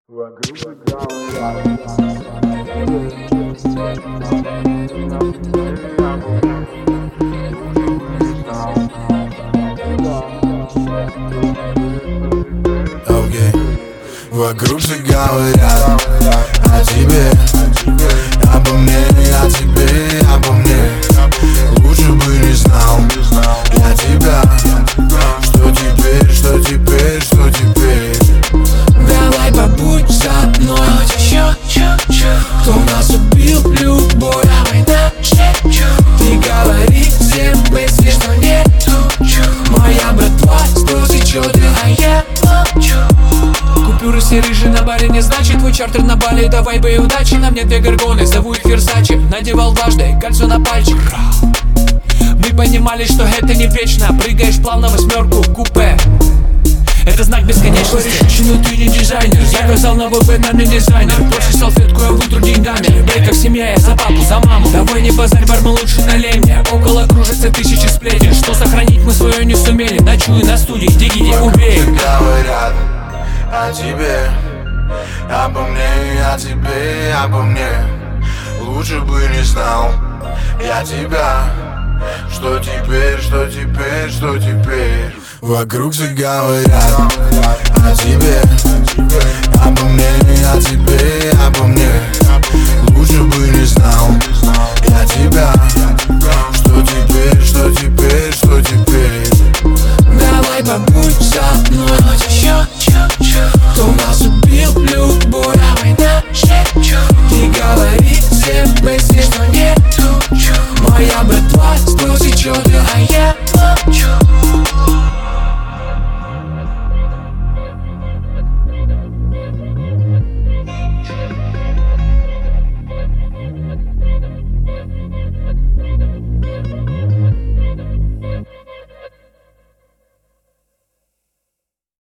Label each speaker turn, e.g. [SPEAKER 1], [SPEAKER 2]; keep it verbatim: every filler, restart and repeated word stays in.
[SPEAKER 1] Вокруг говорят,
[SPEAKER 2] okay. Вокруг все говорят о тебе, обо мне, о тебе, обо мне. Лучше бы не знал я тебя. Что теперь, что теперь, что теперь?
[SPEAKER 3] Давай побудь со мной хоть еще чуть-чуть. Кто нас убил любовь? Давай на чуть-чуть. Ты говори всем мысли, что нету чуть. Моя братва слезы чёрты, а я молчу. Купюры все рыжие на баре не значит твой чартер на Бали. Давай бы и удачи, на мне две горгоны, зову их Версачи. Надевал дважды кольцо на пальчик. Мы понимали, что это не вечно. Прыгаешь плавно восьмерку купе. Это знак бесконечности. Причину ты не дизайнер. Заказал новый бэннерный дизайнер. Больше салфетку я вытру деньгами. Бей как семья, я за папу, за маму. Давай не базарь, бармен, лучше налей мне. Около кружится тысячи сплетен. Что сохранить мы свое не сумели. Ночую на студии, дигите, убей.
[SPEAKER 2] Говорят о тебе, обо мне, о тебе, обо мне. Лучше бы не знал я тебя. Что теперь, что теперь, что теперь? Вокруг все говорят о тебе,